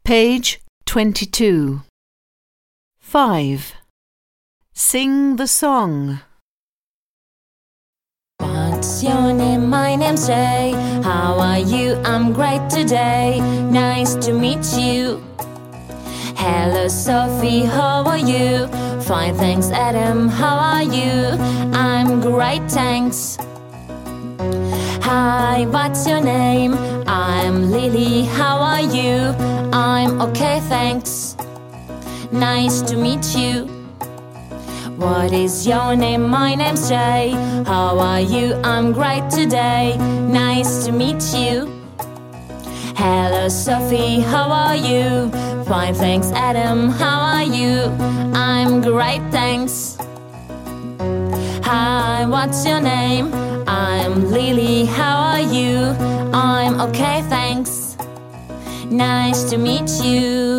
Page 22. 5. Sing the song. What's your name? My name's Jay. How are you? I'm great today. Nice to meet you. Hello Sophie, how are you? Fine, thanks. Adam, how are you? I'm great, thanks. Hi, what's your name? I'm Lily, how are you? I'm okay, thanks. Nice to meet you. What is your name? My name's Jay. How are you? I'm great today. Nice to meet you. Hello Sophie, how are you? Fine, thanks. Adam, how are you? I'm great, thanks. Hi, what's your name? I'm Lily, how are you? I'm okay, thanks. Nice to meet you.